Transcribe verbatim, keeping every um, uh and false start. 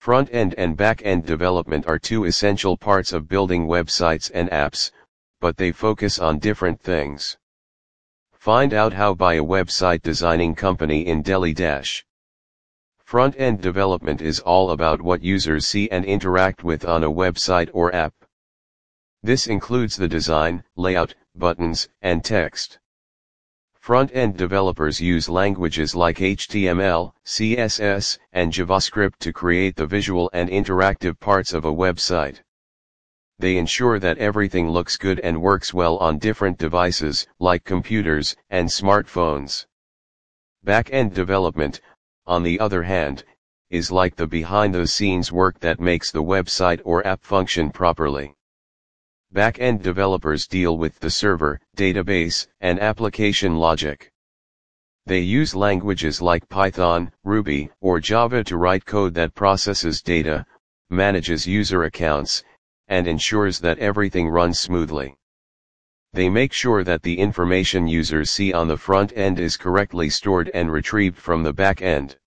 Front-end and back-end development are two essential parts of building websites and apps, but they focus on different things. Find out how by a website designing company in Delhi Dash. Front-end development is all about what users see and interact with on a website or app. This includes the design, layout, buttons, and text. Front-end developers use languages like H T M L, C S S, and JavaScript to create the visual and interactive parts of a website. They ensure that everything looks good and works well on different devices, like computers and smartphones. Back-end development, on the other hand, is like the behind-the-scenes work that makes the website or app function properly. Back-end developers deal with the server, database, and application logic. They use languages like Python, Ruby, or Java to write code that processes data, manages user accounts, and ensures that everything runs smoothly. They make sure that the information users see on the front end is correctly stored and retrieved from the back end.